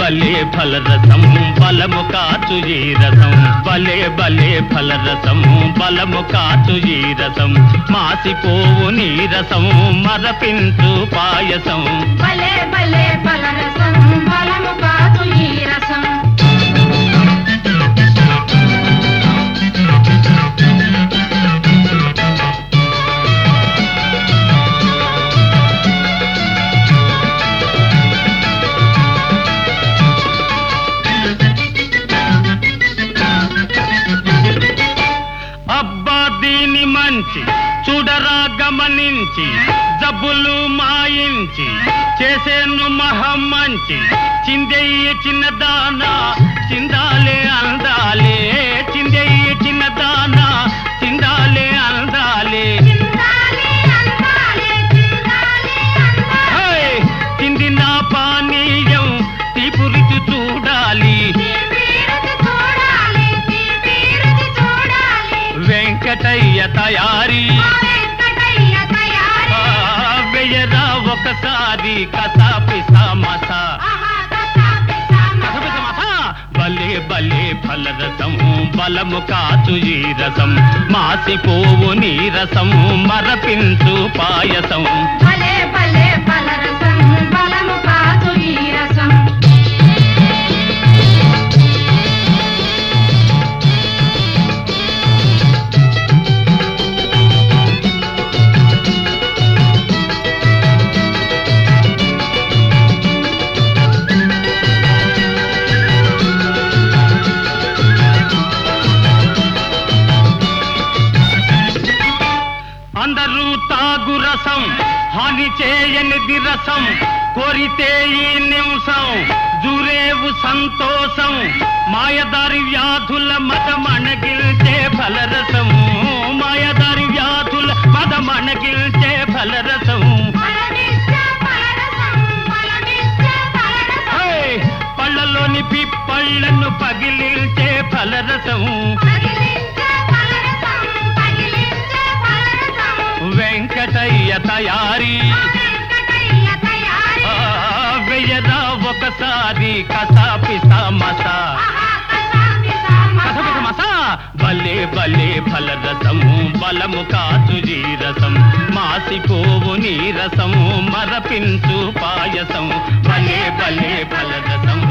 భలే ఫలరసం బలము కాచు ఈ రసం భలే భలే ఫలరసం బలము కాచు ఈ రసం మాసిపోవు నీరసం మరపించు పాయసం భలే భలే ఫలరసం బలము కాచు ఈ రసం చూడరా గమనించి జబ్బులు మాయించి చేసేను మహమ్మంచి చిందెయ్య చిన్నదానా చిందాలే అందాలే చిందెయ్య చిన్నదానా చిందాలే అందాలే చిందిన పానీయం తీపు రుచి చూడాలి వెంకటయ్య తయారీ వెయ్యరా ఒకసారి కసాపిసా మసా భలే భలే ఫలరసం బలము కాచు ఈ రసం మాసిపోవు నీరసం మరపించు పాయసం భలే భలే ఫలరసం బలము కాచు ఈ రసం అందరూ తాగు రసం హాని చేయనిది రసం కోరితే ఈ నిమిషం జూరేవు సంతోషం మాయదారి వ్యాధుల మదమణగిల్చే ఫలరసం మాయదారి వ్యాధుల మదమణగిల్చే ఫలరసం పళ్ళలోని పిప్పళ్ళను పగిలిల్చే ఫలరసం వెంకటయ్య తయారీ వెయ్యరా ఒకసారి కసాపిసా మసా మసా భలే భలే ఫలరసము బలము కాచు ఈ రసం మాసిపోవు నీరసం మరపించు పాయసం భలే భలే ఫలరసం